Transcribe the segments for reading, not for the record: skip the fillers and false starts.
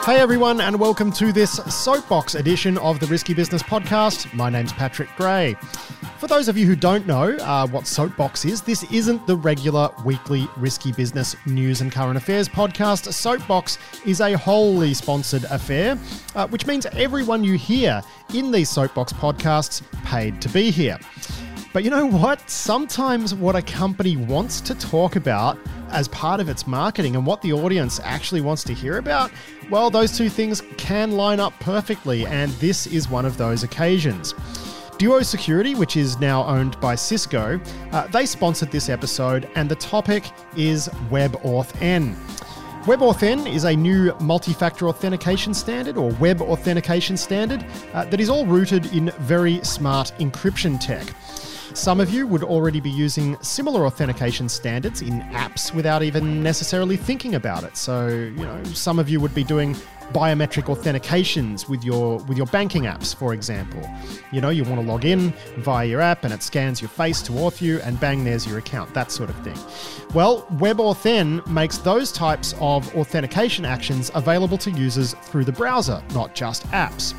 Hey everyone, and welcome to this Soapbox edition of the Risky Business Podcast. My name's Patrick Gray. For those of you who don't know what Soapbox is, this isn't the regular weekly Risky Business news and current affairs podcast. Soapbox is a wholly sponsored affair, which means everyone you hear in these Soapbox podcasts paid to be here. But you know what? Sometimes what a company wants to talk about as part of its marketing and what the audience actually wants to hear about, well, those two things can line up perfectly, and this is one of those occasions. Duo Security, which is now owned by Cisco, they sponsored this episode, and the topic is WebAuthn. WebAuthn is a new multi-factor authentication standard, or web authentication standard, that is all rooted in very smart encryption tech. Some of you would already be using similar authentication standards in apps without even necessarily thinking about it. So, some of you would be doing biometric authentications with your banking apps, for example. You want to log in via your app and it scans your face to auth you and bang, there's your account, that sort of thing. Well, WebAuthn makes those types of authentication actions available to users through the browser, not just apps.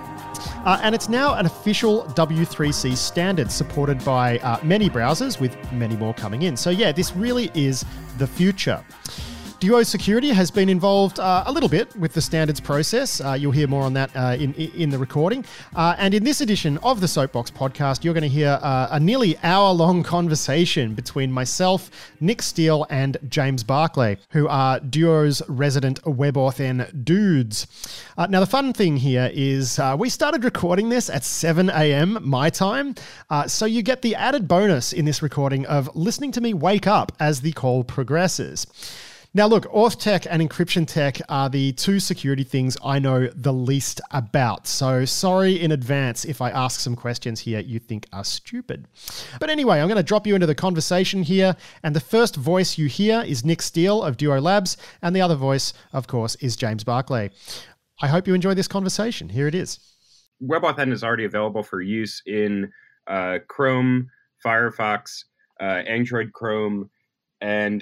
And it's now an official W3C standard supported by many browsers, with many more coming in. So yeah, this really is the future. Duo Security has been involved a little bit with the standards process. You'll hear more on that in the recording. And in this edition of the Soapbox podcast, you're going to hear a nearly hour-long conversation between myself, Nick Steele, and James Barclay, who are Duo's resident WebAuthn dudes. Now, the fun thing here is we started recording this at 7 a.m. my time, so you get the added bonus in this recording of listening to me wake up as the call progresses. Now, look, auth tech and encryption tech are the two security things I know the least about. So sorry in advance if I ask some questions here you think are stupid. But anyway, I'm going to drop you into the conversation here. And the first voice you hear is Nick Steele of Duo Labs. And the other voice, of course, is James Barclay. I hope you enjoy this conversation. Here it is. WebAuthn is already available for use in Chrome, Firefox, Android Chrome, and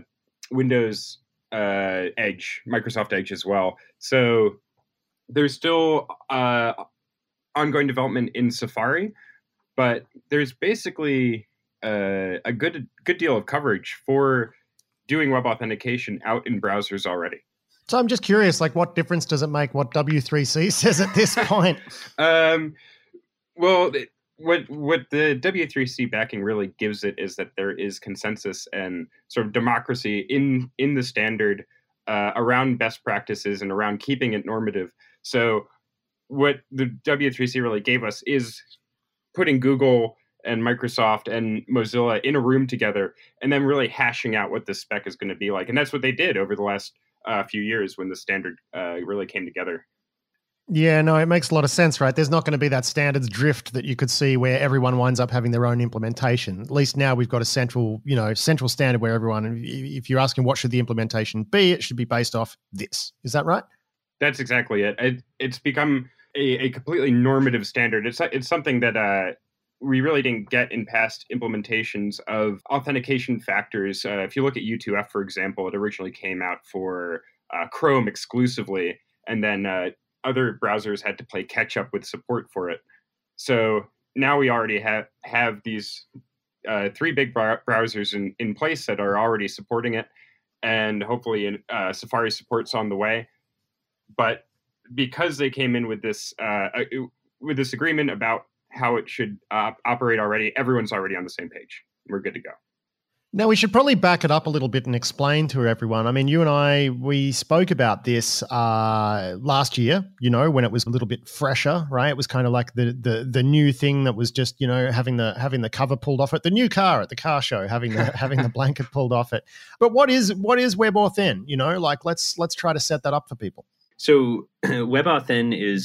Windows Edge, Microsoft Edge as well. So there's still ongoing development in Safari, but there's basically a good deal of coverage for doing web authentication out in browsers already. So I'm just curious, what difference does it make what W3C says at this point? Well, what the W3C backing really gives it is that there is consensus and sort of democracy in the standard around best practices and around keeping it normative. So what the W3C really gave us is putting Google and Microsoft and Mozilla in a room together and then really hashing out what the spec is going to be like. And that's what they did over the last few years when the standard really came together. Yeah, no, it makes a lot of sense, right? There's not going to be that standards drift that you could see where everyone winds up having their own implementation. At least now we've got a central standard where everyone, if you're asking what should the implementation be, it should be based off this. Is that right? That's exactly it. It's become a completely normative standard. It's something that we really didn't get in past implementations of authentication factors. If you look at U2F, for example, it originally came out for Chrome exclusively, and then other browsers had to play catch up with support for it. So now we already have these three big browsers in place that are already supporting it, and hopefully Safari support's on the way. But because they came in with this agreement about how it should operate already, everyone's already on the same page. We're good to go. Now, we should probably back it up a little bit and explain to everyone. I mean, you and I, we spoke about this last year, when it was a little bit fresher, right? It was kind of like the new thing that was just, having the cover pulled off it, the new car at the car show, having the blanket pulled off it. But what is WebAuthn? Let's try to set that up for people. So WebAuthn is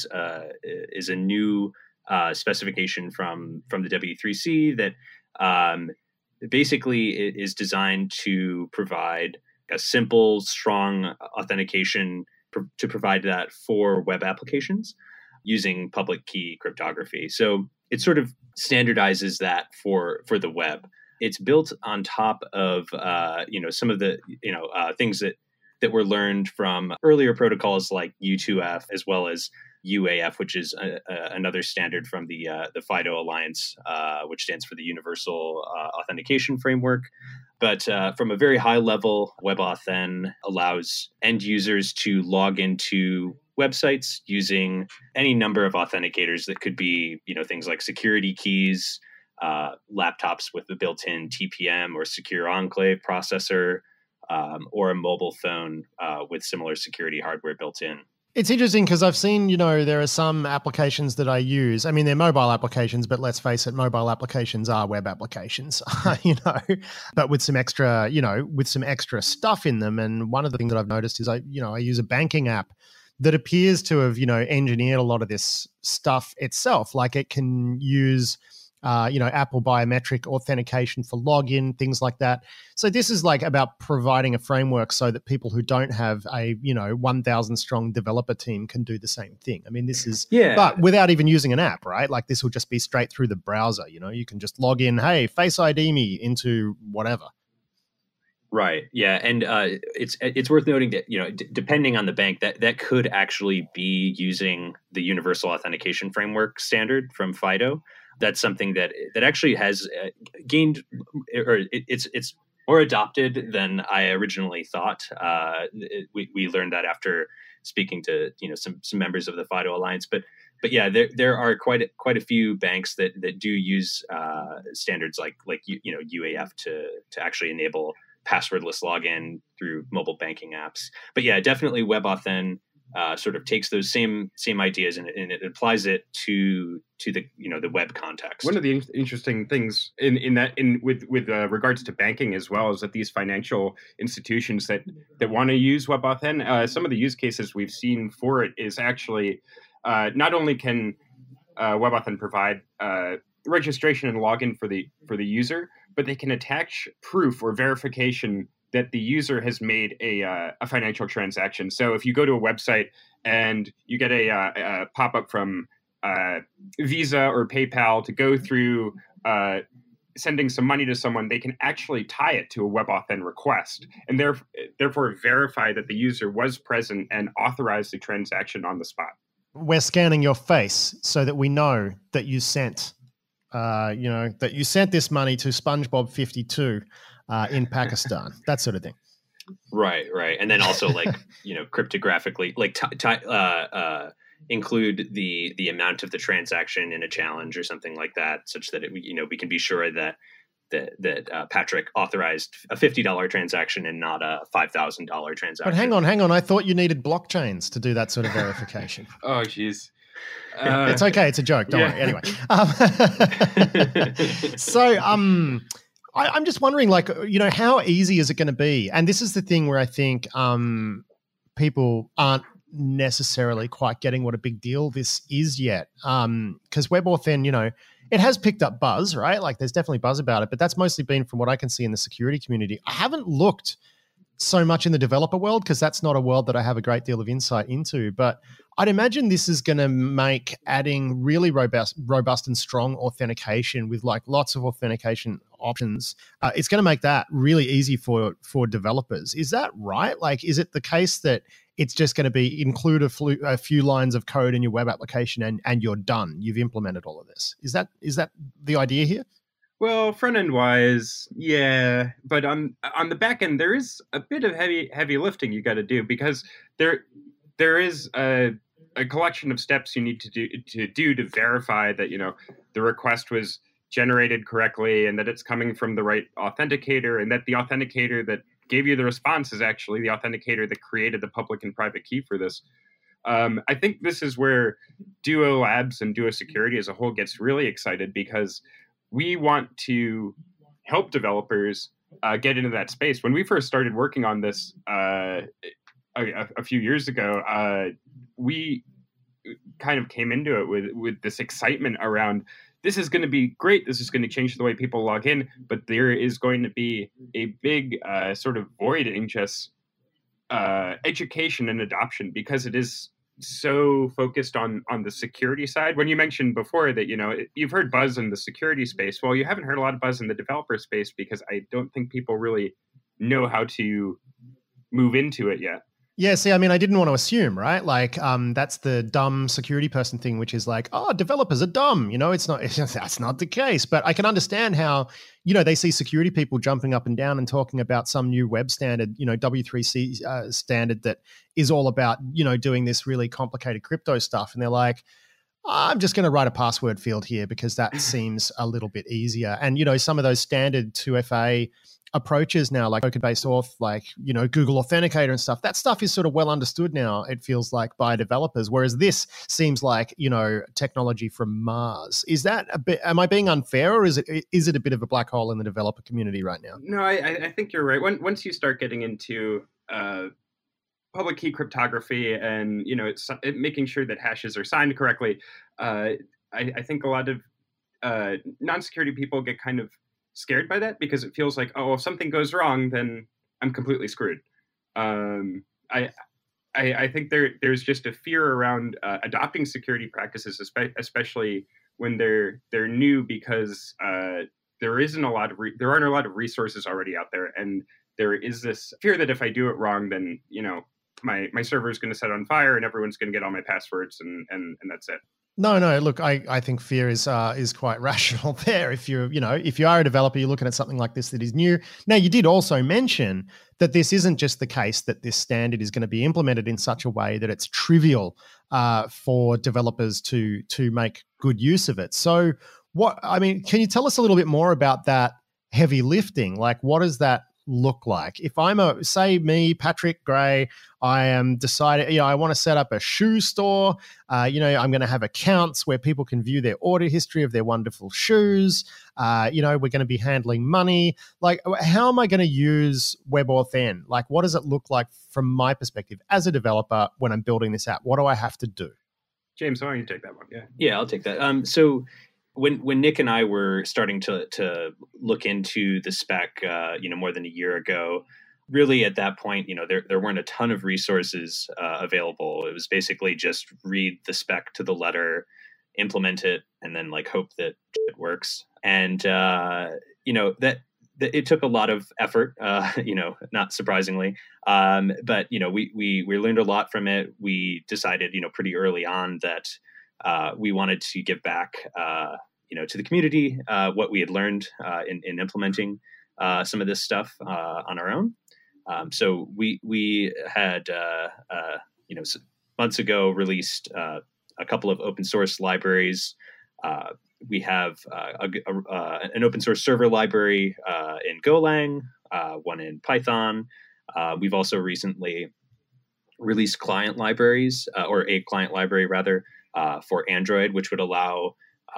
a new specification from the W3C that basically it is designed to provide a simple, strong authentication to provide that for web applications using public key cryptography. So it sort of standardizes that for the web. It's built on top of some of the things that that were learned from earlier protocols like U2F as well as UAF, which is another standard from the FIDO Alliance, which stands for the Universal Authentication Framework. But from a very high level, WebAuthn allows end users to log into websites using any number of authenticators that could be, things like security keys, laptops with a built-in TPM or secure enclave processor, or a mobile phone with similar security hardware built in. It's interesting because I've seen, there are some applications that I use. I mean, they're mobile applications, but let's face it, mobile applications are web applications, but with some extra, with some extra stuff in them. And one of the things that I've noticed is I use a banking app that appears to have, engineered a lot of this stuff itself. Like it can use Apple biometric authentication for login, things like that. So this is like about providing a framework so that people who don't have a, 1,000 strong developer team can do the same thing. I mean, this is, but without even using an app, right? Like this will just be straight through the browser. You can just log in, hey, Face ID me into whatever. Right. Yeah. And it's worth noting that, depending on the bank, that could actually be using the Universal Authentication Framework standard from FIDO. That's something that actually has gained, or it's more adopted than I originally thought. We learned that after speaking to some members of the FIDO Alliance, but yeah, there are quite a few banks that do use standards like UAF to actually enable passwordless login through mobile banking apps. But yeah, definitely WebAuthn sort of takes those same ideas and it applies it to the the web context. One of the interesting things with regards to banking as well is that these financial institutions that want to use WebAuthn, some of the use cases we've seen for it is actually not only can WebAuthn provide registration and login for the user, but they can attach proof or verification that the user has made a financial transaction. So if you go to a website and you get a pop-up from Visa or PayPal to go through sending some money to someone, they can actually tie it to a WebAuthn request and therefore verify that the user was present and authorize the transaction on the spot. We're scanning your face so that we know that you sent that you sent this money to SpongeBob 52 in Pakistan, that sort of thing. Right. And then also cryptographically, include the amount of the transaction in a challenge or something like that, such that we can be sure that Patrick authorized a $50 transaction and not a $5,000 transaction. But hang on. I thought you nedeed blockchains to do that sort of verification. Oh, geez. It's okay. It's a joke. Don't worry. Anyway. So, I'm just wondering, how easy is it going to be? And this is the thing where I think people aren't necessarily quite getting what a big deal this is yet. Because WebAuthn, it has picked up buzz, right? Like there's definitely buzz about it, but that's mostly been from what I can see in the security community. I haven't looked so much in the developer world because that's not a world that I have a great deal of insight into, but I'd imagine this is going to make adding really robust and strong authentication with lots of authentication options. It's going to make that really easy for developers. Is that right? Is it the case that it's just going to be include a few lines of code in your web application and you're done? You've implemented all of this. Is that the idea here? Well, front end wise, yeah, but on the back end, there is a bit of heavy lifting you got to do because there is a collection of steps you need to verify that the request was generated correctly and that it's coming from the right authenticator and that the authenticator that gave you the response is actually the authenticator that created the public and private key for this. I think this is where Duo Labs and Duo Security as a whole gets really excited because we want to help developers get into that space. When we first started working on this a few years ago, we kind of came into it with this excitement around this is going to be great. This is going to change the way people log in, but there is going to be a big sort of void in just education and adoption because it is so focused on the security side. When you mentioned before that, you've heard buzz in the security space. Well, you haven't heard a lot of buzz in the developer space because I don't think people really know how to move into it yet. Yeah, see, I mean, I didn't want to assume, right? Like, that's the dumb security person thing, which is like, oh, developers are dumb. It's not, that's not the case. But I can understand how, they see security people jumping up and down and talking about some new web standard, W3C standard that is all about, doing this really complicated crypto stuff. And they're like, I'm just going to write a password field here because that seems a little bit easier. And, some of those standard 2FA approaches now, like token-based auth, like, Google Authenticator and stuff, that stuff is sort of well understood now, it feels like, by developers, whereas this seems like, technology from Mars. Is that a bit, am I being unfair, or is it a bit of a black hole in the developer community right now? No, I think you're right. Once you start getting into public key cryptography and, it's making sure that hashes are signed correctly, I think a lot of non-security people get kind of scared by that because it feels like, oh, if something goes wrong, then I'm completely screwed. I think there's just a fear around adopting security practices, especially when they're new, because there aren't a lot of resources already out there, and there is this fear that if I do it wrong, then my server is going to set on fire and everyone's going to get all my passwords and that's it. No. Look, I think fear is quite rational there. If if you are a developer, you're looking at something like this that is new. Now, you did also mention that this isn't just the case that this standard is going to be implemented in such a way that it's trivial for developers to make good use of it. So, can you tell us a little bit more about that heavy lifting? Like, what does that look like? If I'm me, Patrick Gray, I am decided, I want to set up a shoe store. I'm going to have accounts where people can view their order history of their wonderful shoes. We're going to be handling money. Like, how am I going to use WebAuthn? Like, what does it look like from my perspective as a developer when I'm building this app? What do I have to do? James, why don't you take that one? Yeah, I'll take that. So when Nick and I were starting to look into the spec, more than a year ago, really at that point, there weren't a ton of resources available. It was basically just read the spec to the letter, implement it, and then hope that it works. And that it took a lot of effort, not surprisingly. But we learned a lot from it. We decided, pretty early on that we wanted to give back, to the community what we had learned in implementing some of this stuff on our own. So we had, months ago released a couple of open source libraries. We have an open source server library in Golang, one in Python. We've also recently released client libraries, or a client library rather, for Android, which would allow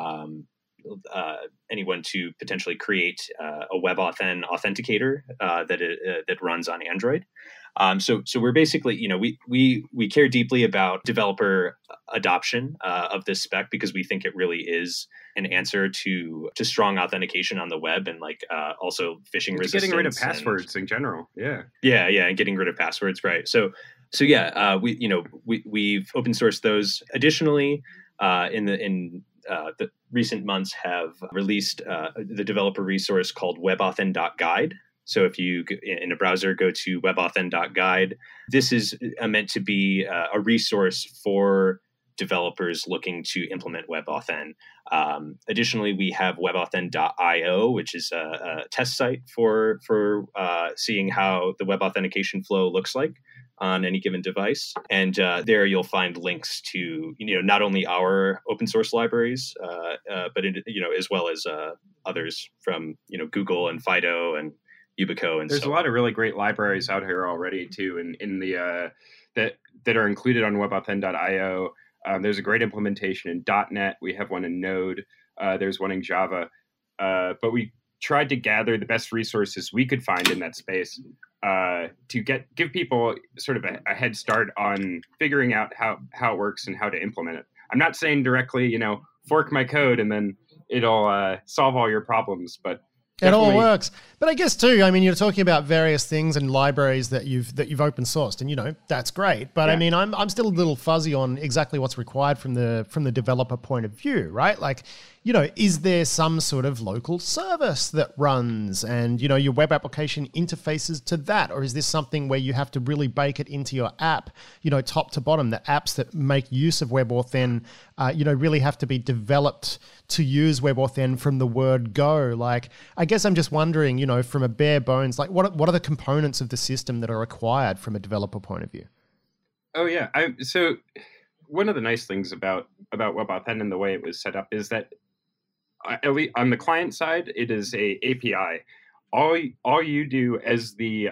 anyone to potentially create a WebAuthn authenticator that runs on Android. So we're basically, we care deeply about developer adoption of this spec because we think it really is an answer to strong authentication on the web and also phishing resistance. Getting rid of passwords in general. Yeah, and getting rid of passwords, right? So yeah, we've open sourced those. Additionally, in the recent months have released the developer resource called WebAuthn.guide. So if you in a browser go to WebAuthn.guide, this is meant to be a resource for developers looking to implement WebAuthn. Additionally, we have WebAuthn.io, which is a test site for seeing how the web authentication flow looks like on any given device. And there you'll find links to, not only our open source libraries, but as well as others from, Google and Fido and Yubico. And there's a lot of really great libraries out here already too, in the that are included on WebAuthn.io. There's a great implementation in .NET. We have one in Node. There's one in Java. But we tried to gather the best resources we could find in that space to give people sort of a head start on figuring out how it works and how to implement it. I'm not saying directly, fork my code and then it'll solve all your problems, but it all works. But I guess too, you're talking about various things and libraries that you've open sourced, and that's great. But yeah. I'm still a little fuzzy on exactly what's required from the developer point of view, right? is there some sort of local service that runs and, your web application interfaces to that? Or is this something where you have to really bake it into your app, top to bottom? The apps that make use of WebAuthn, really have to be developed to use WebAuthn from the word go. Like, I guess I'm just wondering, from a bare bones, like what are the components of the system that are required from a developer point of view? Oh yeah. So one of the nice things about WebAuthn and the way it was set up is that at least on the client side, it is a API. All you do as the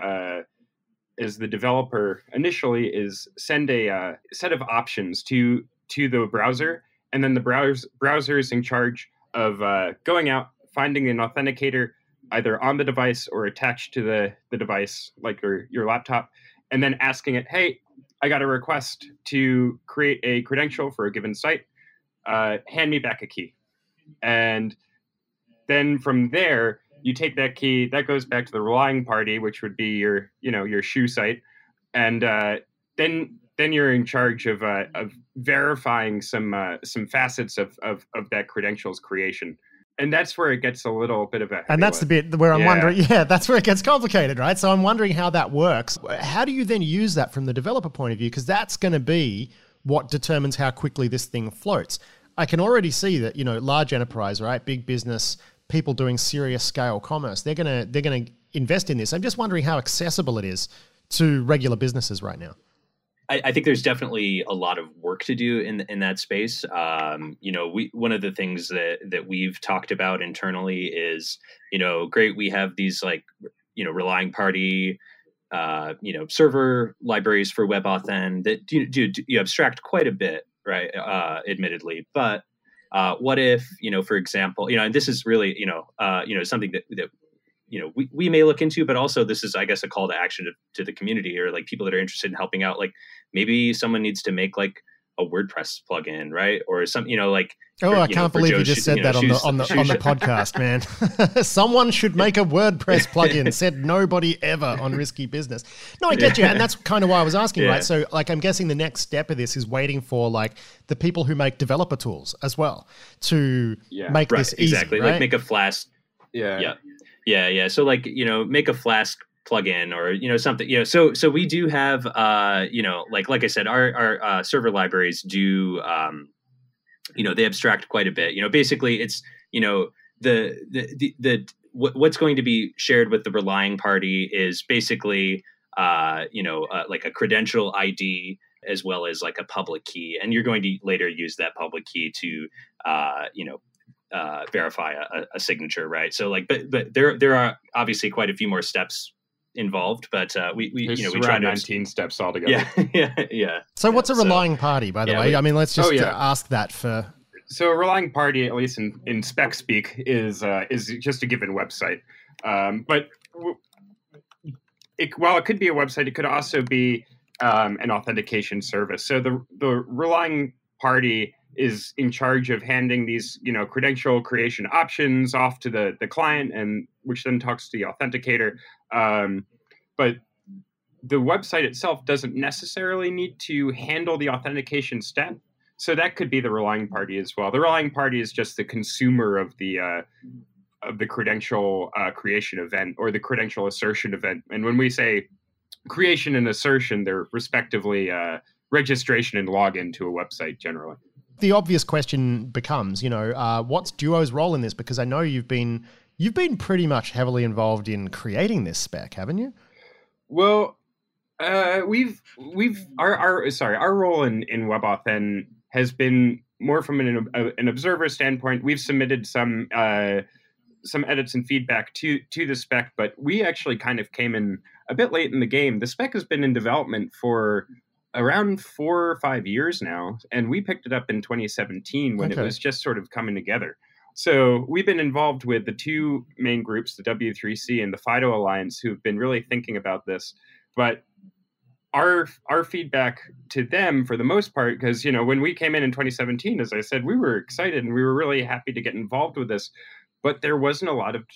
developer initially is send a set of options to the browser, and then the browser is in charge of going out, finding an authenticator either on the device or attached to the device, like your laptop, and then asking it, hey, I got a request to create a credential for a given site. Hand me back a key. And then from there, you take that key, that goes back to the relying party, which would be your shoe site. And then you're in charge of verifying some facets of that credentials creation. And that's where it gets a little bit of a... And that's the bit where I'm wondering, that's where it gets complicated, right? So I'm wondering how that works. How do you then use that from the developer point of view? Because that's going to be what determines how quickly this thing floats. I can already see that, large enterprise, right? Big business, people doing serious scale commerce, they're going to invest in this. I'm just wondering how accessible it is to regular businesses right now. I think there's definitely a lot of work to do in that space. One of the things that we've talked about internally is, great, we have these relying party, server libraries for WebAuthn that you abstract quite a bit, right? Admittedly, but what if, for example, and this is really, something that we may look into, but also this is, I guess, a call to action to the community or like people that are interested in helping out. Like maybe someone needs to make like a WordPress plugin, right? Or some, I can't believe you just said that on the podcast, man. Someone should make a WordPress plugin, said nobody ever on Risky Business. No, I get you. And that's kind of why I was asking, right? So like, I'm guessing the next step of this is waiting for like the people who make developer tools as well to make this easy. Exactly. Right? Like make a Flask. Yeah. So like, make a Flask plugin or, something, so we do have, like I said, our server libraries do, they abstract quite a bit, basically it's, what's going to be shared with the relying party is basically, like a credential ID as well as like a public key. And you're going to later use that public key to, verify a signature, right? So like, but there are obviously quite a few more steps involved, but we try 19 steps altogether. Yeah. So what's a relying party, by the way? I mean, let's just ask that for. So a relying party, at least in spec speak, is just a given website. But while it could be a website, it could also be an authentication service. So the relying party is in charge of handing these, credential creation options off to the client, and which then talks to the authenticator. But the website itself doesn't necessarily need to handle the authentication step. So that could be the relying party as well. The relying party is just the consumer of the credential creation event or the credential assertion event. And when we say creation and assertion, they're respectively registration and login to a website generally. The obvious question becomes, what's Duo's role in this? Because I know you've been pretty much heavily involved in creating this spec, haven't you? Well, our role in WebAuthn has been more from an observer standpoint. We've submitted some edits and feedback to the spec, but we actually kind of came in a bit late in the game. The spec has been in development for around 4 or 5 years now, and we picked it up in 2017 when it was just sort of coming together. So we've been involved with the two main groups, the W3C and the FIDO Alliance, who've been really thinking about this. But our feedback to them, for the most part, because when we came in 2017, as I said, we were excited and we were really happy to get involved with this, but there wasn't a lot of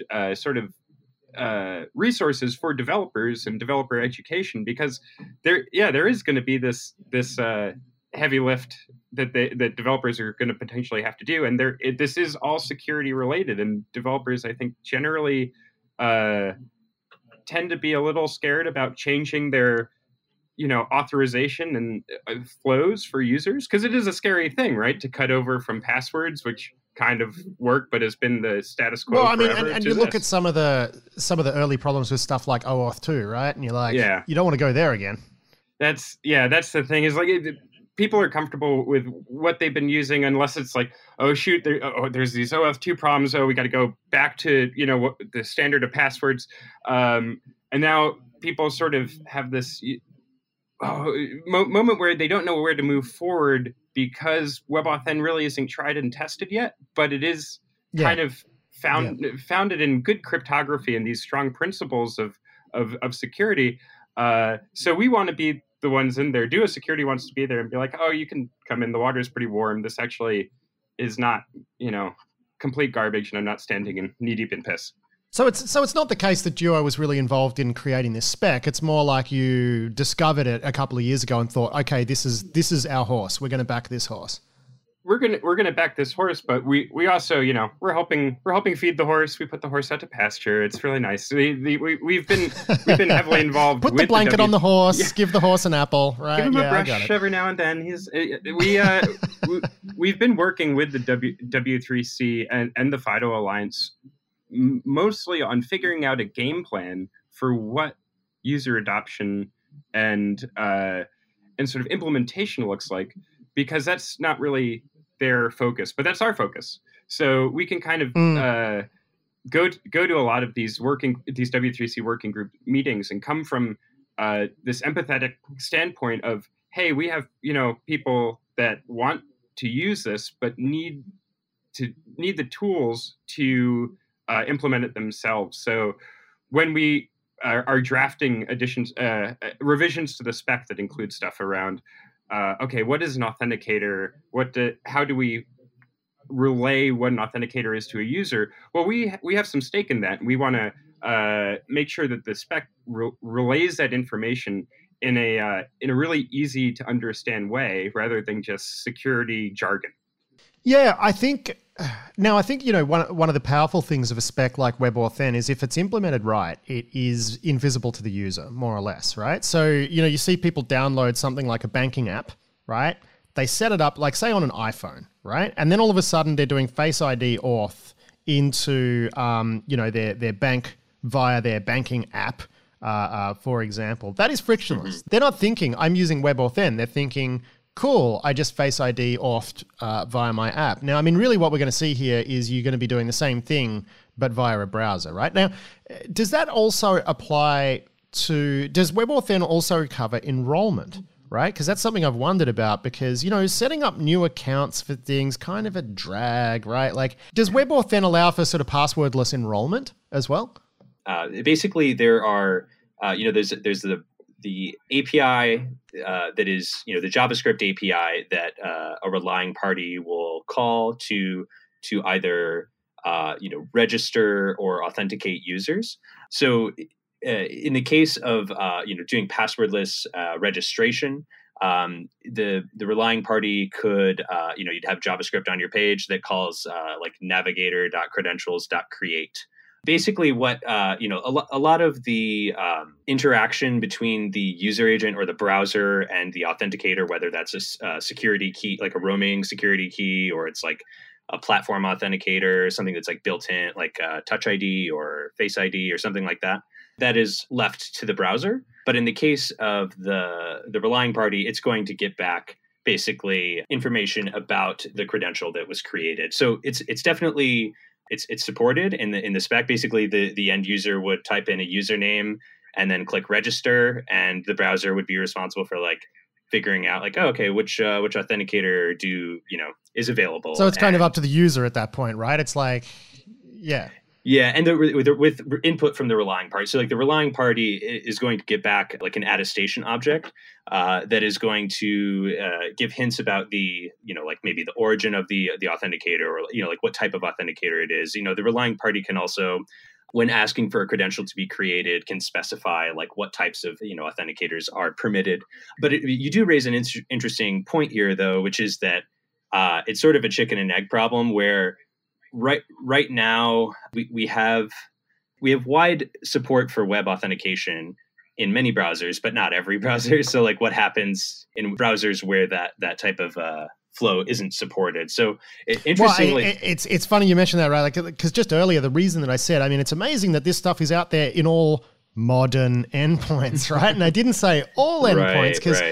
resources for developers and developer education, because there is going to be this heavy lift that developers are going to potentially have to do. And this is all security related, and developers, I think, generally tend to be a little scared about changing their authorization and flows for users, because it is a scary thing, right? To cut over from passwords, which kind of work, but has been the status quo. Well, I mean, forever, and you look at some of the early problems with stuff like OAuth 2, right? And you're like, you don't want to go there again. That's the thing, is like people are comfortable with what they've been using, unless it's like, oh shoot, there's these OAuth 2 problems. Oh, we got to go back to what the standard of passwords, and now people sort of have this moment where they don't know where to move forward, because WebAuthn really isn't tried and tested yet, but it is kind of founded in good cryptography and these strong principles of security. So we want to be the ones in there. Duo Security wants to be there and be like, oh, you can come in. The water is pretty warm. This actually is not, complete garbage, and I'm not standing in knee deep in piss. So it's not the case that Duo was really involved in creating this spec. It's more like you discovered it a couple of years ago and thought, okay, this is our horse. We're going to back this horse. We're gonna back this horse, but we also we're helping feed the horse. We put the horse out to pasture. It's really nice. We've been heavily involved. Put the blanket on the horse. Give the horse an apple. Right? Give him a brush every now and then. We've been working with the W3C and the FIDO Alliance mostly on figuring out a game plan for what user adoption and sort of implementation looks like, because that's not really their focus, but that's our focus. So we can kind of go to a lot of these W3C working group meetings and come from this empathetic standpoint of, hey, we have people that want to use this but need the tools to implement it themselves. So when we are drafting revisions to the spec that include stuff around, okay, what is an authenticator? How do we relay what an authenticator is to a user? Well, we have some stake in that. We want to make sure that the spec relays that information in a really easy to understand way, rather than just security jargon. Yeah, I think one of the powerful things of a spec like WebAuthn is if it's implemented right, it is invisible to the user, more or less, right? So, you see people download something like a banking app, right? They set it up, like say on an iPhone, right? And then all of a sudden they're doing Face ID auth into, their bank via their banking app, for example. That is frictionless. Mm-hmm. They're not thinking, I'm using WebAuthn. They're thinking, cool, I just Face ID authed via my app. Now, I mean, really what we're going to see here is you're going to be doing the same thing, but via a browser, right? Now, does that also apply does WebAuthn also cover enrollment, right? Because that's something I've wondered about, because, setting up new accounts for things, kind of a drag, right? Like, does WebAuthn allow for sort of passwordless enrollment as well? Basically, there are, there's the API that is, the JavaScript API that a relying party will call to either, register or authenticate users. So in the case of, doing passwordless registration, the relying party could, you'd have JavaScript on your page that calls like navigator.credentials.create. Basically, what a lot of the interaction between the user agent or the browser and the authenticator, whether that's a security key, like a roaming security key, or it's like a platform authenticator, something that's like built in, like Touch ID or Face ID or something like that, that is left to the browser. But in the case of the relying party, it's going to get back basically information about the credential that was created. So it's definitely. It's supported in the spec. Basically, the end user would type in a username and then click register, and the browser would be responsible for like figuring out like, oh, okay, which authenticator is available. So it's kind of up to the user at that point, right? It's like, yeah. Yeah, and with input from the relying party. So like the relying party is going to get back like an attestation object that is going to give hints about the, like maybe the origin of the authenticator, or, like what type of authenticator it is. The relying party can also when asking for a credential to be created, can specify like what types of authenticators are permitted. But you do raise an interesting point here, though, which is that it's sort of a chicken and egg problem where right now we have wide support for web authentication in many browsers, but not every browser. So like what happens in browsers where that type of flow isn't supported. So interestingly, it's funny you mentioned that, right? Like, because just earlier, the reason that I said, I mean, it's amazing that this stuff is out there in all modern endpoints, right? And I didn't say all endpoints because,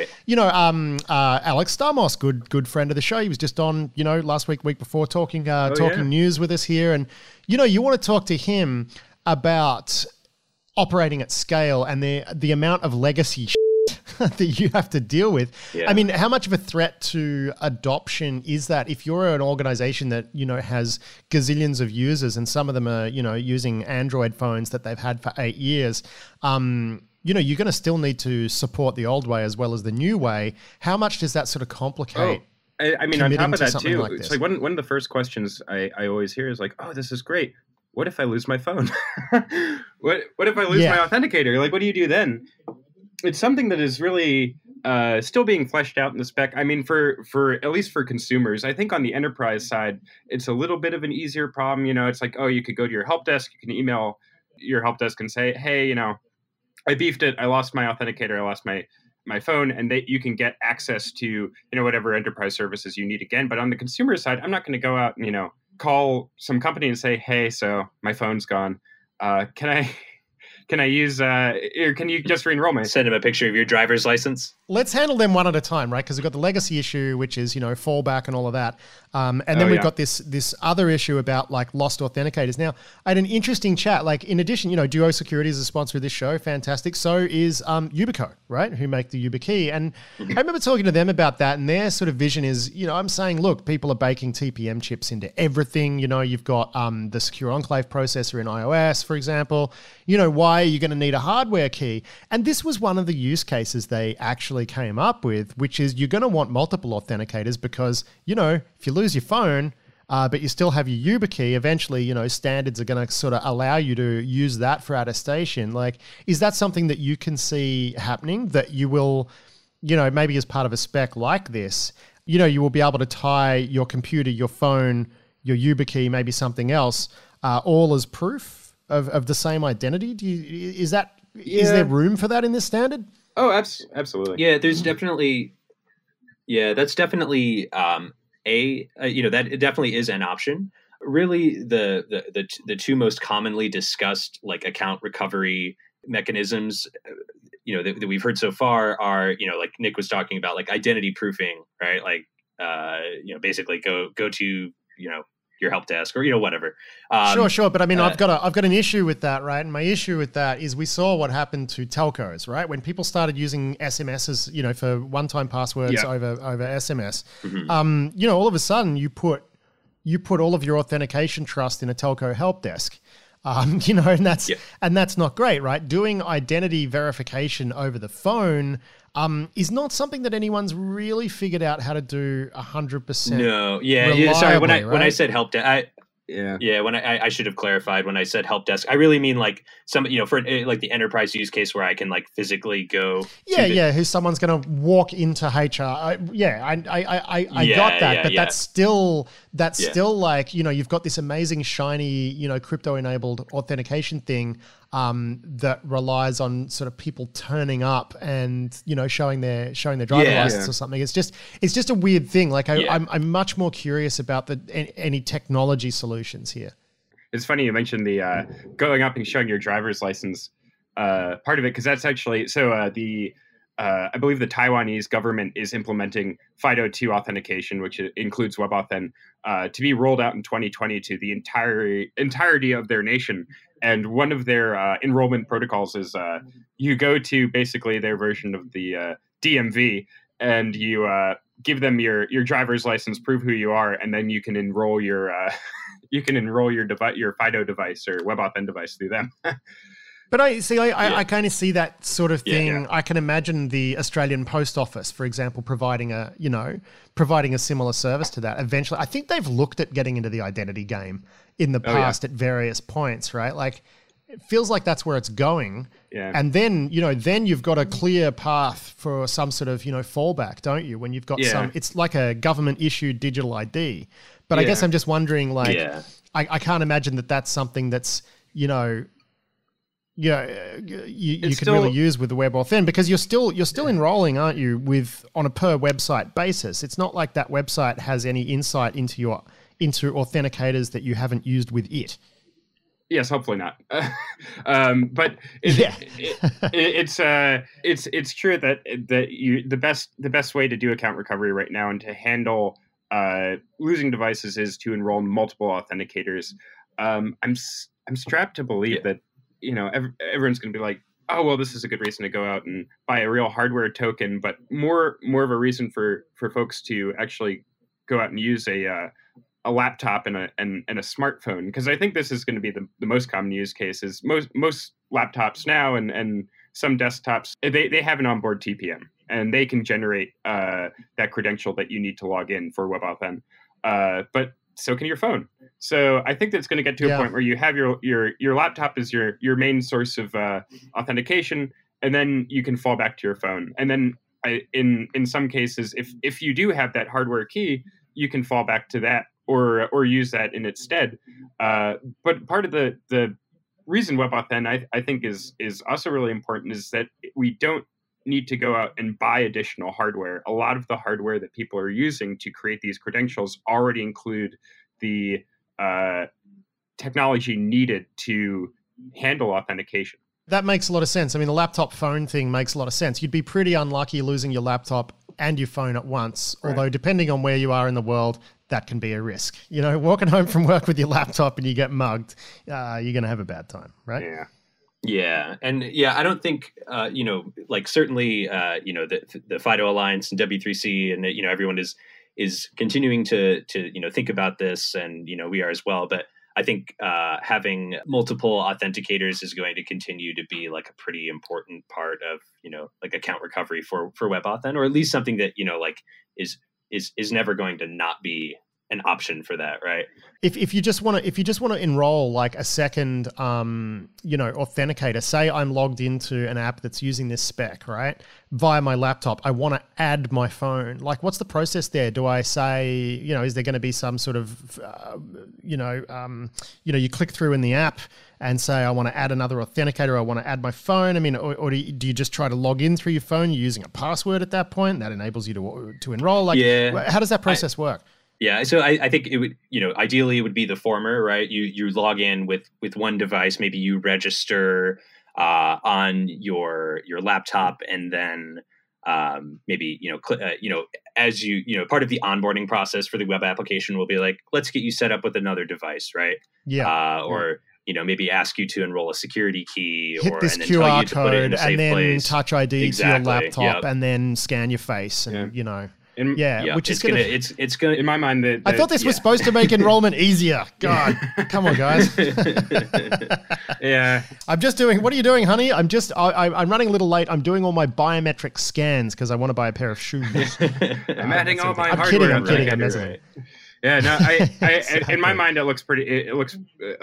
Alex Stamos, good friend of the show, he was just on, last week before talking news with us here. And, you want to talk to him about operating at scale and the amount of legacy that you have to deal with. Yeah. I mean, how much of a threat to adoption is that if you're an organization that, has gazillions of users and some of them are, using Android phones that they've had for 8 years, you're going to still need to support the old way as well as the new way. How much does that sort of complicate? I mean, on top of that too, it's like one of the first questions I always hear is like, oh, this is great. What if I lose my phone? What if I lose my authenticator? Like, what do you do then? It's something that is really still being fleshed out in the spec. I mean, for at least for consumers, I think on the enterprise side, it's a little bit of an easier problem. It's like, oh, you could go to your help desk, you can email your help desk and say, hey, I beefed it, I lost my authenticator, I lost my phone, and you can get access to whatever enterprise services you need again. But on the consumer side, I'm not going to go out and call some company and say, hey, so my phone's gone. Can I use, or can you just re-enroll me? Send him a picture of your driver's license. Let's handle them one at a time, right? Because we've got the legacy issue, which is, fallback and all of that. And then we've got this other issue about like lost authenticators. Now, I had an interesting chat, like in addition, Duo Security is a sponsor of this show. Fantastic. So is Yubico, right? Who make the YubiKey. And I remember talking to them about that, and their sort of vision is, I'm saying, look, people are baking TPM chips into everything. You've got the Secure Enclave processor in iOS, for example. Why are you going to need a hardware key? And this was one of the use cases they actually came up with, which is you're going to want multiple authenticators because, if you lose your phone, but you still have your YubiKey, eventually, standards are going to sort of allow you to use that for attestation. Like, is that something that you can see happening, that you will, maybe as part of a spec like this, you will be able to tie your computer, your phone, your YubiKey, maybe something else, all as proof of the same identity? Is there room for that in this standard? Oh, absolutely. Yeah, there's definitely. Yeah, that's definitely that it definitely is an option. Really, the two most commonly discussed like account recovery mechanisms, that we've heard so far are, like Nick was talking about, like identity proofing, right? Like, basically go to your help desk or whatever. Sure. But I mean, I've got an issue with that, right? And my issue with that is we saw what happened to telcos, right? When people started using SMSs, for one-time passwords over SMS, all of a sudden you put all of your authentication trust in a telco help desk. And that's not great, right? Doing identity verification over the phone is not something that anyone's really figured out how to do 100%. No, sorry. When I said help desk, when I should have clarified. When I said help desk, I really mean like some, for like the enterprise use case where I can like physically go. Who someone's going to walk into HR. I got that, but that's still like, you've got this amazing shiny, crypto enabled authentication thing that relies on sort of people turning up and showing their driver license or something. It's just a weird thing. Like I'm much more curious about any technology solutions here. It's funny you mentioned the going up and showing your driver's license part of it, because that's actually I believe the Taiwanese government is implementing FIDO2 authentication, which includes WebAuthn, to be rolled out in 2020 to the entirety of their nation. And one of their enrollment protocols is you go to basically their version of the DMV, and you give them your driver's license, prove who you are, and then you can enroll your your FIDO device or WebAuthn device through them. But I kind of see that sort of thing. I can imagine the Australian Post Office, for example, providing a similar service to that. Eventually, I think they've looked at getting into the identity game in the past at various points, right? Like it feels like that's where it's going. Yeah. And then, then you've got a clear path for some sort of, fallback, don't you? When you've got it's like a government issued digital ID. But I guess I'm just wondering, like, I can't imagine that that's something that's, you could really use with the WebAuthn, because you're still enrolling, aren't you, on a per website basis. It's not like that website has any insight into authenticators that you haven't used with it. Yes, hopefully not. But it's true that the best way to do account recovery right now and to handle losing devices is to enroll multiple authenticators. I'm strapped to believe that everyone's going to be like, oh well, this is a good reason to go out and buy a real hardware token, but more of a reason for folks to actually go out and use a laptop and a smartphone, because I think this is going to be the most common use case. Is most laptops now and some desktops, they have an onboard TPM, and they can generate that credential that you need to log in for WebAuthn. But so can your phone. So I think that's going to get to a point where you have your laptop as your main source of authentication, and then you can fall back to your phone. And then in some cases, if you do have that hardware key, you can fall back to that or use that in its stead. But part of the reason WebAuthn I think is also really important is that we don't need to go out and buy additional hardware. A lot of the hardware that people are using to create these credentials already include the technology needed to handle authentication. That makes a lot of sense. I mean, the laptop phone thing makes a lot of sense. You'd be pretty unlucky losing your laptop and your phone at once, although depending on where you are in the world, that can be a risk. Walking home from work with your laptop and you get mugged, you're going to have a bad time, right? Yeah. Yeah. And I don't think, certainly, the FIDO Alliance and W3C and, everyone is continuing to think about this, and, we are as well. But I think having multiple authenticators is going to continue to be like a pretty important part of, account recovery for WebAuthn, or at least something that, is never going to not be an option for that, right? If you just want to enroll like a second authenticator, say I'm logged into an app that's using this spec, right, via my laptop, I want to add my phone. Like, what's the process there? Do I say, is there going to be some sort of you click through in the app and say I want to add another authenticator, I want to add my phone? I mean, or do you just try to log in through your phone? You're using a password at that point that enables you to enroll. Like, how does that process work? Yeah, so I think it would, ideally it would be the former, right? You log in with one device, maybe you register on your laptop, and then maybe as part of the onboarding process for the web application will be like, let's get you set up with another device, right? Yeah. Or maybe ask you to enroll a security key, hit this and then QR tell you to put it in code, a safe and then place. Touch ID to your laptop, Yep. and then scan your face, and which is it's gonna. In my mind, I thought this was supposed to make enrollment easier. God, come on, guys. Yeah. I'm just doing. What are you doing, honey? I'm running a little late. I'm doing all my biometric scans because I want to buy a pair of shoes. I'm adding all my I'm hardware. kidding. I'm kidding. I'm messing. Right. Yeah, no, I in my mind, it looks pretty. It looks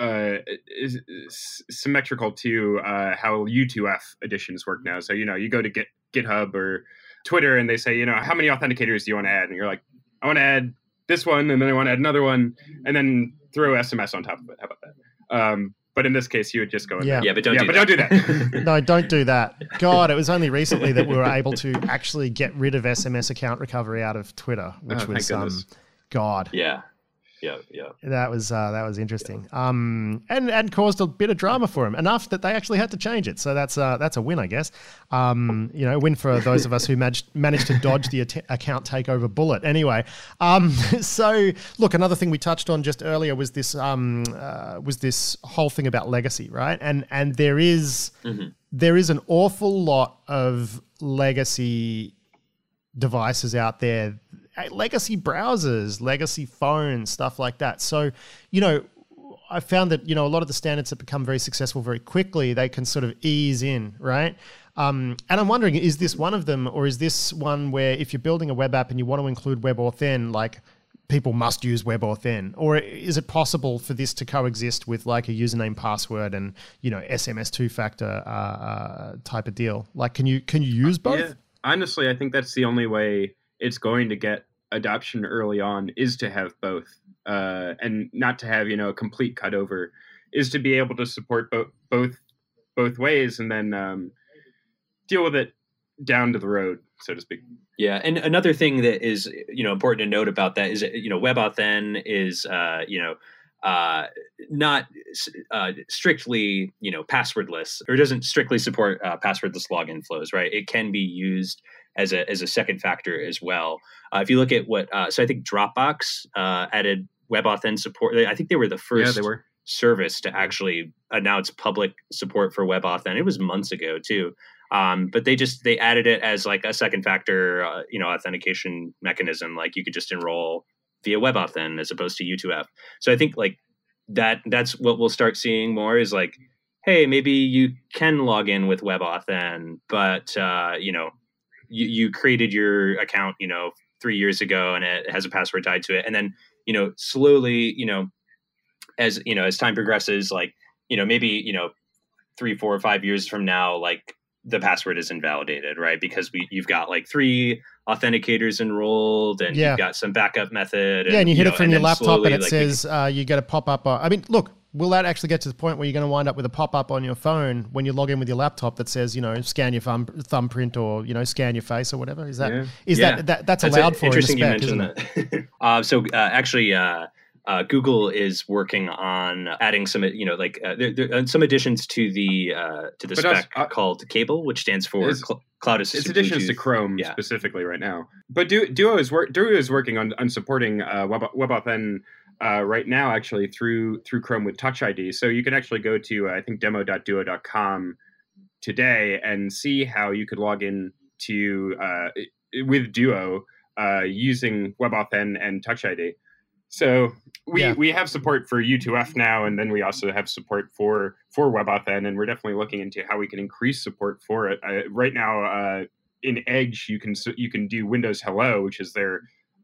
symmetrical to how U2F editions work now. So you go to GitHub or Twitter, and they say, how many authenticators do you want to add? And you're like, I want to add this one, and then I want to add another one, and then throw SMS on top of it. How about that? But in this case, you would just go in there. Yeah, but don't do that. No, don't do that. God, it was only recently that we were able to actually get rid of SMS account recovery out of Twitter, which was God. Yeah. That was interesting. And caused a bit of drama for him, enough that they actually had to change it. So that's a win, I guess. A win for those of us who managed to dodge the account takeover bullet. Anyway, so look, another thing we touched on just earlier was this whole thing about legacy, right? And there is an awful lot of legacy devices out there. Legacy browsers, legacy phones, stuff like that. So, I found that, a lot of the standards that become very successful very quickly, they can sort of ease in, right? And I'm wondering, is this one of them, or is this one where if you're building a web app and you want to include WebAuthn, like people must use WebAuthn, or is it possible for this to coexist with like a username, password, and SMS two-factor type of deal? Like, can you use both? Yeah. Honestly, I think that's the only way it's going to get adoption early on, is to have both, and not to have a complete cutover, is to be able to support both ways, and then deal with it down to the road, so to speak. Yeah, and another thing that is important to note about that is WebAuthn is not strictly passwordless, or doesn't strictly support passwordless login flows, right? It can be used as a second factor as well. If you look at what so I think Dropbox added WebAuthn support. I think they were the first service to actually announce public support for WebAuthn. It was months ago too. But they added it as like a second factor, authentication mechanism. Like you could just enroll via WebAuthn as opposed to U2F. So I think like that's what we'll start seeing more, is like, hey, maybe you can log in with WebAuthn, but you created your account 3 years ago and it has a password tied to it, and then slowly as time progresses, like maybe 3, 4, or 5 years from now, like the password is invalidated, right? Because you've got like 3 authenticators enrolled, and you've got some backup method. And you hit it from your laptop, and it says you get a pop-up. I mean, look, will that actually get to the point where you're going to wind up with a pop-up on your phone when you log in with your laptop that says, scan your thumbprint, or scan your face or whatever? Is that that's allowed for? Interesting in the spec, you mentioned that. So actually. Google is working on adding some, there some additions to the spec called Cable, which stands for Cloud Assistant. It's additions Bluetooth. to Chrome specifically right now. But Duo is working on supporting WebAuthn right now, actually through Chrome with Touch ID. So you can actually go to I think demo.duo.com today and see how you could log in to with Duo using WebAuthn and Touch ID. So we have support for U2F now, and then we also have support for WebAuthn, and we're definitely looking into how we can increase support for it. Right now, in Edge, you can do Windows Hello, which is their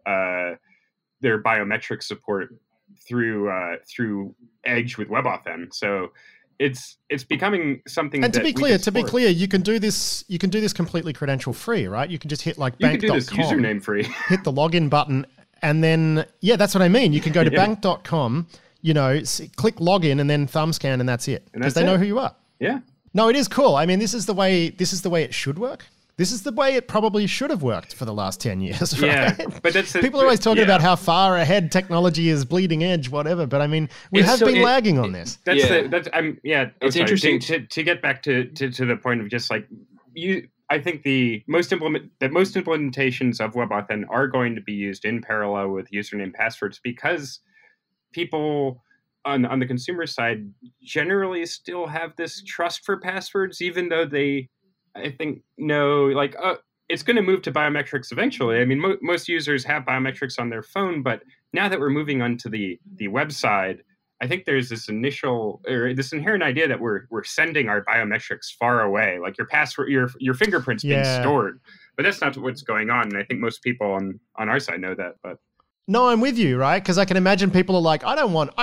biometric support through Edge with WebAuthn. So it's becoming something. And to be clear, you can do this completely credential free, right? You can just hit like bank.com. You can do this username free. Hit the login button. And then, that's what I mean. You can go to bank.com, click login and then thumb scan, and that's it. Because they know who you are. Yeah. No, it is cool. I mean, this is the way it should work. This is the way it probably should have worked for the last 10 years, right? Yeah, but people are always talking about how far ahead technology is, bleeding edge, whatever. But I mean, we have been lagging on this. It's interesting to get back to the point of just like I think most implementations of WebAuthn are going to be used in parallel with username passwords, because people on the consumer side generally still have this trust for passwords, even though they, I think, know like it's going to move to biometrics eventually. I mean, most users have biometrics on their phone, but now that we're moving on to the web side, I think there's this inherent idea that we're sending our biometrics far away, like your password, your fingerprints being stored. But that's not what's going on, and I think most people on our side know that. But no, I'm with you, right? Because I can imagine people are like, I don't want,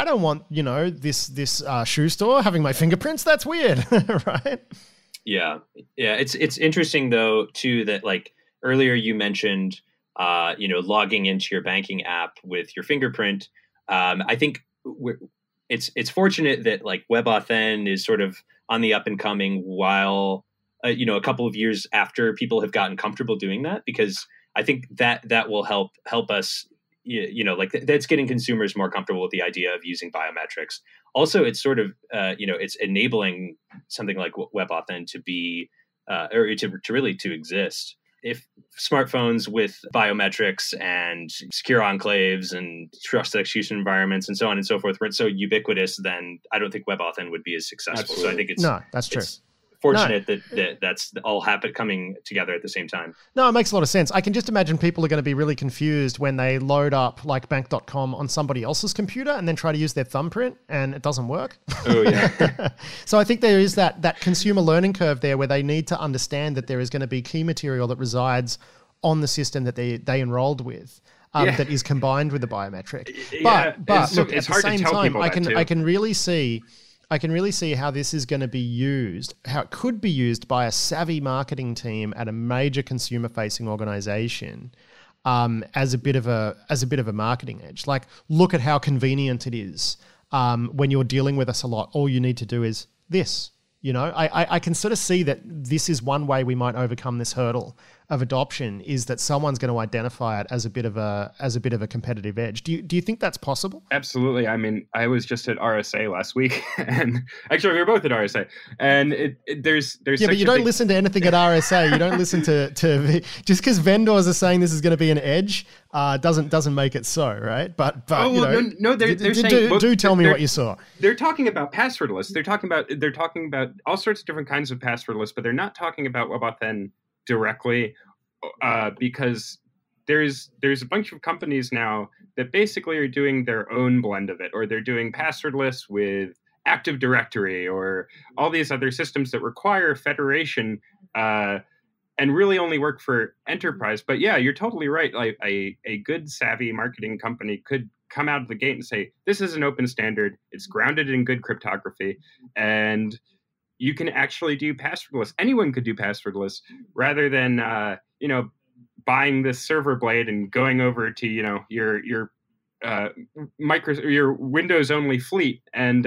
this shoe store having my fingerprints. That's weird, right? Yeah. It's interesting though too that like earlier you mentioned, logging into your banking app with your fingerprint. I think it's fortunate that like WebAuthn is sort of on the up and coming while, a couple of years after people have gotten comfortable doing that, because I think that will help us, that's getting consumers more comfortable with the idea of using biometrics. Also, it's sort of, it's enabling something like WebAuthn to be, or to exist. If smartphones with biometrics and secure enclaves and trusted execution environments and so on and so forth weren't so ubiquitous, then I don't think WebAuthn would be as successful. Absolutely. So I think that's true. It's fortunate that that's all coming together at the same time. No, it makes a lot of sense. I can just imagine people are going to be really confused when they load up like bank.com on somebody else's computer and then try to use their thumbprint and it doesn't work. Oh, yeah. So I think there is that consumer learning curve there where they need to understand that there is going to be key material that resides on the system that they enrolled with. that is combined with the biometric. Yeah, But look, it's at hard the same to tell time, people I that can too. really see how this is going to be used, how it could be used by a savvy marketing team at a major consumer-facing organization as a bit of a marketing edge. Like, look at how convenient it is when you're dealing with us a lot. All you need to do is this. You know, I can sort of see that this is one way we might overcome this hurdle of adoption, is that someone's going to identify it as a bit of a competitive edge. Do you think that's possible? Absolutely. I mean, I was just at RSA last week, and actually we were both at RSA, and there's But you don't listen to anything at RSA. You don't listen to just because vendors are saying this is going to be an edge doesn't make it so, right? But they're saying, do tell me what you saw. They're talking about passwordless. They're talking about all sorts of different kinds of passwordless, but they're not talking about WebAuthn directly, because there's a bunch of companies now that basically are doing their own blend of it, or they're doing passwordless with Active Directory or all these other systems that require federation and really only work for enterprise. But yeah, you're totally right. Like a good savvy marketing company could come out of the gate and say, this is an open standard. It's grounded in good cryptography, and you can actually do passwordless. Anyone could do passwordless, rather than buying this server blade and going over to your your Windows only fleet and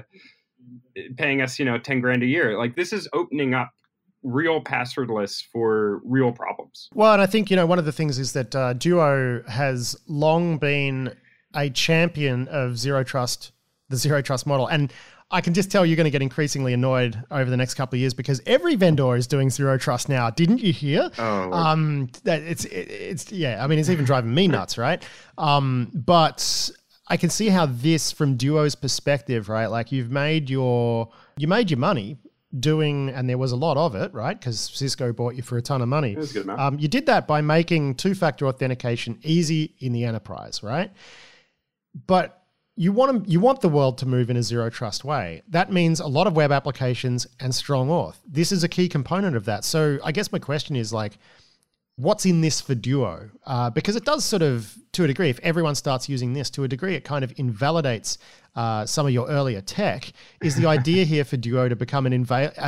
paying us $10,000 a year. Like, this is opening up real passwordless for real problems. Well, and I think one of the things is that Duo has long been a champion of zero trust, the zero trust model, and I can just tell you're going to get increasingly annoyed over the next couple of years, because every vendor is doing zero trust now. Didn't you hear? Oh, it's yeah. I mean, it's even driving me nuts, right? But I can see how this, from Duo's perspective, right? Like, you made your money doing, and there was a lot of it, right? Because Cisco bought you for a ton of money. It was a good amount. You did that by making two-factor authentication easy in the enterprise, right? But you want the world to move in a zero trust way. That means a lot of web applications and strong auth. This is a key component of that. So I guess my question is, like, what's in this for Duo? Because it does sort of, to a degree, if everyone starts using this, to a degree, it kind of invalidates some of your earlier tech. Is the idea here for Duo to become a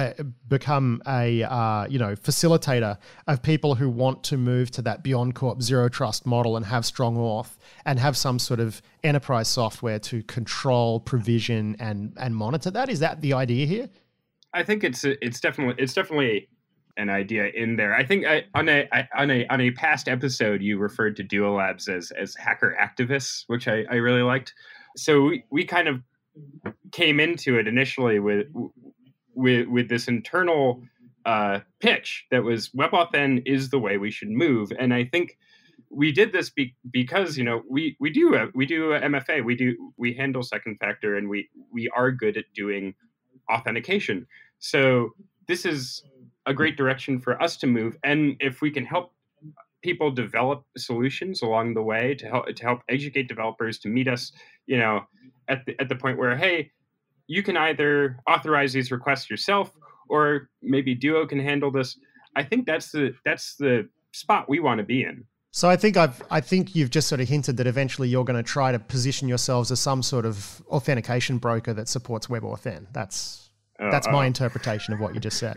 facilitator of people who want to move to that Beyond Corp zero trust model and have strong auth and have some sort of enterprise software to control, provision, and monitor that? Is that the idea here? I think it's definitely an idea in there. I think on a past episode, you referred to Duo Labs as hacker activists, which I really liked. So we kind of came into it initially with this internal pitch that was WebAuthn is the way we should move, and I think we did this because we do a MFA, we handle second factor, and we are good at doing authentication. So this is a great direction for us to move, and if we can help people develop solutions along the way to help educate developers to meet us, at the point where, hey, you can either authorize these requests yourself, or maybe Duo can handle this. I think that's the spot we want to be in. So I think you've just sort of hinted that eventually you're going to try to position yourselves as some sort of authentication broker that supports WebAuthn. That's my interpretation of what you just said.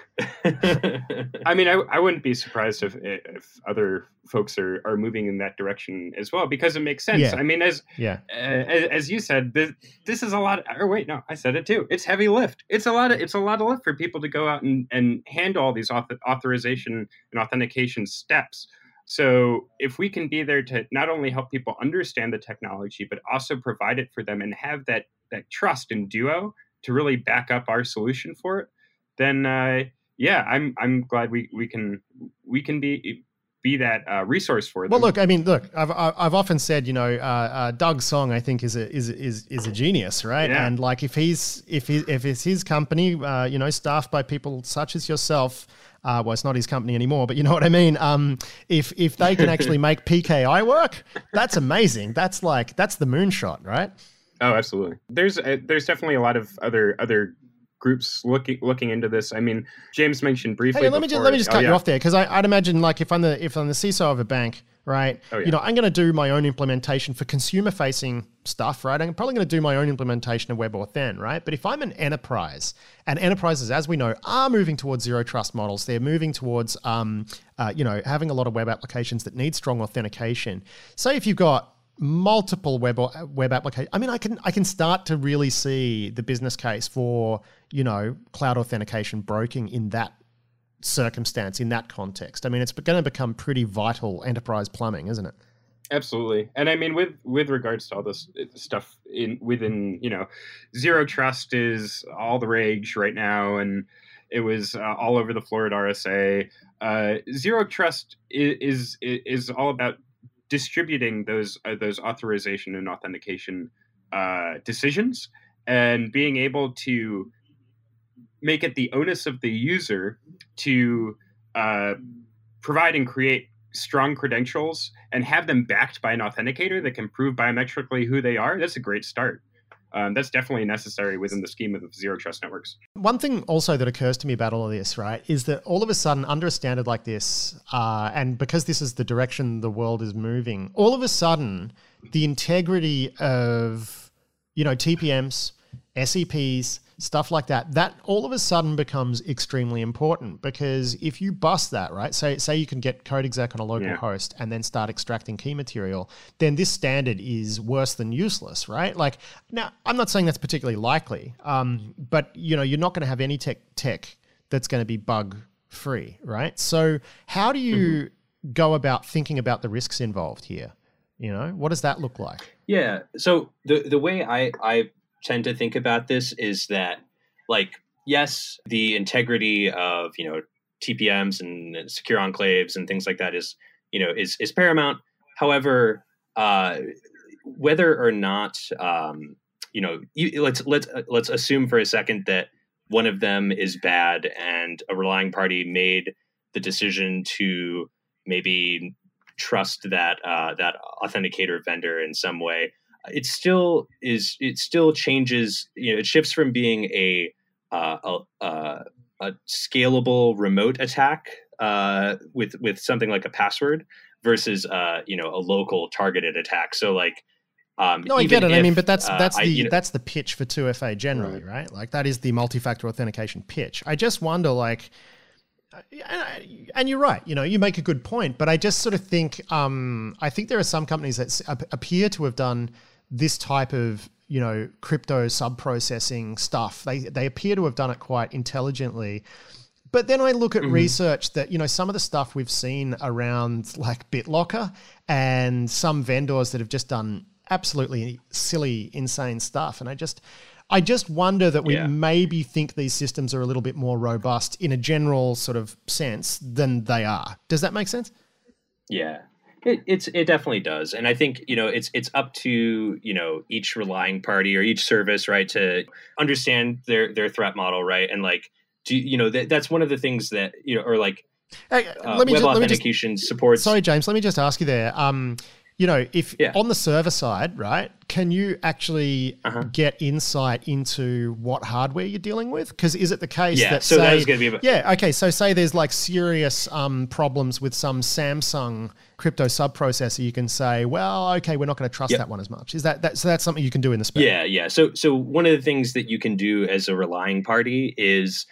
I mean, I wouldn't be surprised if other folks are moving in that direction as well, because it makes sense. Yeah. I mean, as you said, this is a lot. Or wait, no, I said it too. It's heavy lift. It's a lot of lift for people to go out and handle all these authorization and authentication steps. So if we can be there to not only help people understand the technology, but also provide it for them and have that trust in Duo to really back up our solution for it, then I'm glad we can be that resource for them. Well, look, I've often said, Doug Song, I think, is a genius, right? Yeah. And like, if it's his company, staffed by people such as yourself, well, it's not his company anymore, but you know what I mean. If they can actually make PKI work, that's amazing. That's the moonshot, right? Oh, absolutely. There's definitely a lot of other groups looking into this. I mean, James mentioned briefly. Hey, let me just cut you off there, because I'd imagine, like, if I'm the CISO of a bank, right? Oh, yeah. You know, I'm going to do my own implementation for consumer-facing stuff, right? I'm probably going to do my own implementation of WebAuthn, right? But if I'm an enterprise, and enterprises, as we know, are moving towards zero trust models, they're moving towards, having a lot of web applications that need strong authentication. Say if you've got multiple web applications, I mean, I can start to really see the business case for, cloud authentication broking in that circumstance, in that context. I mean, it's going to become pretty vital enterprise plumbing, isn't it? Absolutely. And I mean, with regards to all this stuff within, zero trust is all the rage right now. And it was all over the floor at RSA. Zero trust is all about distributing those authorization and authentication decisions, and being able to make it the onus of the user to provide and create strong credentials and have them backed by an authenticator that can prove biometrically who they are. That's a great start. That's definitely necessary within the scheme of zero trust networks. One thing also that occurs to me about all of this, right, is that all of a sudden under a standard like this, and because this is the direction the world is moving, all of a sudden the integrity of, TPMs, SEPs, stuff like that all of a sudden becomes extremely important, because if you bust that, right, say you can get code exec on a local host and then start extracting key material, then this standard is worse than useless, right? Like, now, I'm not saying that's particularly likely, but, you're not going to have any tech that's going to be bug free, right? So how do you go about thinking about the risks involved here? What does that look like? Yeah. So the way I tend to think about this is that, like, yes, the integrity of, TPMs and secure enclaves and things like that is paramount. However, whether or not, let's assume for a second that one of them is bad and a relying party made the decision to maybe trust that authenticator vendor in some way. It still changes. It shifts from being a scalable remote attack with something like a password versus a local targeted attack. So like, no, I get it. I mean, but that's the pitch for 2FA generally, right? Like, that is the multi-factor authentication pitch. I just wonder, like, and you're right, you make a good point, but I just sort of think, I think there are some companies that appear to have done this type of, crypto sub-processing stuff. They appear to have done it quite intelligently. But then I look at research that, some of the stuff we've seen around like BitLocker and some vendors that have just done absolutely silly, insane stuff. And I just wonder that we maybe think these systems are a little bit more robust in a general sort of sense than they are. Does that make sense? Yeah. It definitely does. And I think, it's up to, each relying party or each service, right, to understand their threat model, right? And like, that's one of the things that, or like, web authentication supports. Sorry, James, let me just ask you there. If on the server side, right, can you actually get insight into what hardware you're dealing with? Because is it the case that so that is going to be okay. So say there's like serious problems with some Samsung crypto sub-processor, you can say, well, okay, we're not going to trust that one as much. Is that so that's something you can do in the spec? Yeah. So one of the things that you can do as a relying party is,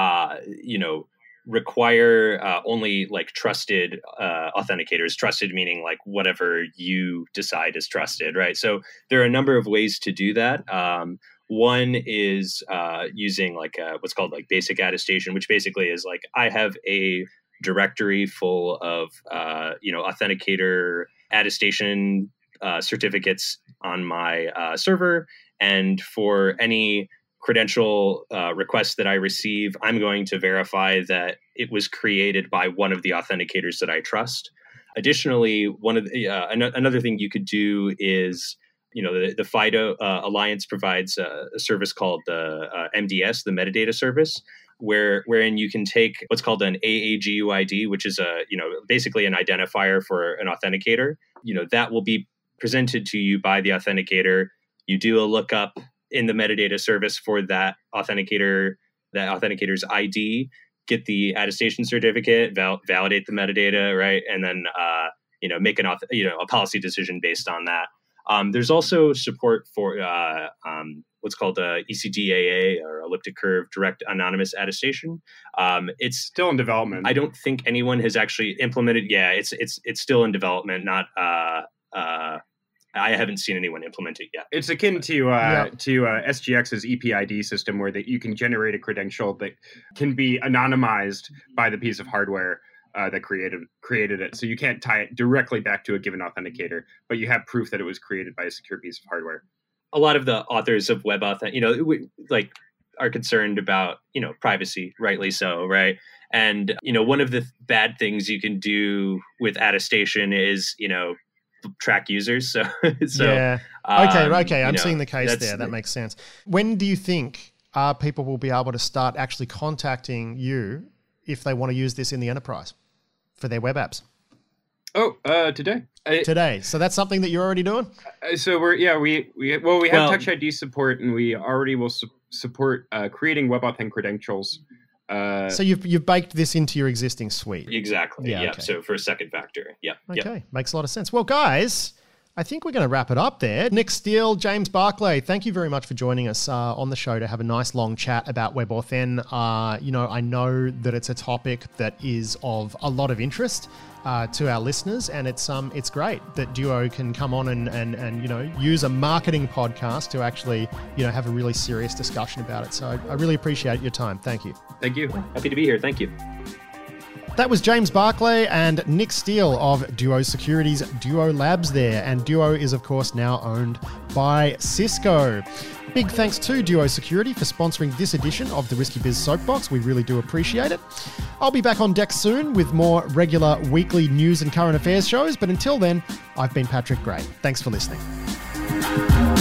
require only like trusted authenticators. Trusted meaning like whatever you decide is trusted, right? So there are a number of ways to do that. One is using like what's called like basic attestation, which basically is like, I have a directory full of authenticator attestation certificates on my server, and for any credential requests that I receive, I'm going to verify that it was created by one of the authenticators that I trust. Additionally, one of the, another thing you could do is, the FIDO Alliance provides a service called the MDS, the metadata service, wherein you can take what's called an AAGUID, which is basically an identifier for an authenticator. That will be presented to you by the authenticator. You do a lookup in the metadata service for that authenticator's ID, get the attestation certificate, validate the metadata, right? And then make a policy decision based on that. There's also support for what's called ECDAA, or elliptic curve direct anonymous attestation. It's still in development. I don't think anyone has actually implemented. Yeah, it's still in development. Not I haven't seen anyone implement it yet. It's akin to SGX's EPID system, where that you can generate a credential that can be anonymized by the piece of hardware that created it. So you can't tie it directly back to a given authenticator, but you have proof that it was created by a secure piece of hardware. A lot of the authors of WebAuthn, are concerned about, privacy, rightly so, right? And, one of the bad things you can do with attestation is, track users. So yeah. Okay. I'm seeing the case there. That makes sense. When do you think people will be able to start actually contacting you if they want to use this in the enterprise for their web apps? Today. Today. So that's something that you're already doing? So we have Touch ID support, and we already will support creating WebAuthn credentials. So you've baked this into your existing suite. Exactly. Yeah. Okay. So for a second factor. Yeah. Okay. Makes a lot of sense. Well, guys, I think we're going to wrap it up there. Nick Steele, James Barclay, thank you very much for joining us on the show to have a nice long chat about WebAuthn. I know that it's a topic that is of a lot of interest to our listeners, and it's great that Duo can come on and use a marketing podcast to actually have a really serious discussion about it. So I really appreciate your time. Thank you. Thank you. Happy to be here. Thank you. That was James Barclay and Nick Steele of Duo Security's Duo Labs there. And Duo is, of course, now owned by Cisco. Big thanks to Duo Security for sponsoring this edition of the Risky Biz Soapbox. We really do appreciate it. I'll be back on deck soon with more regular weekly news and current affairs shows. But until then, I've been Patrick Gray. Thanks for listening.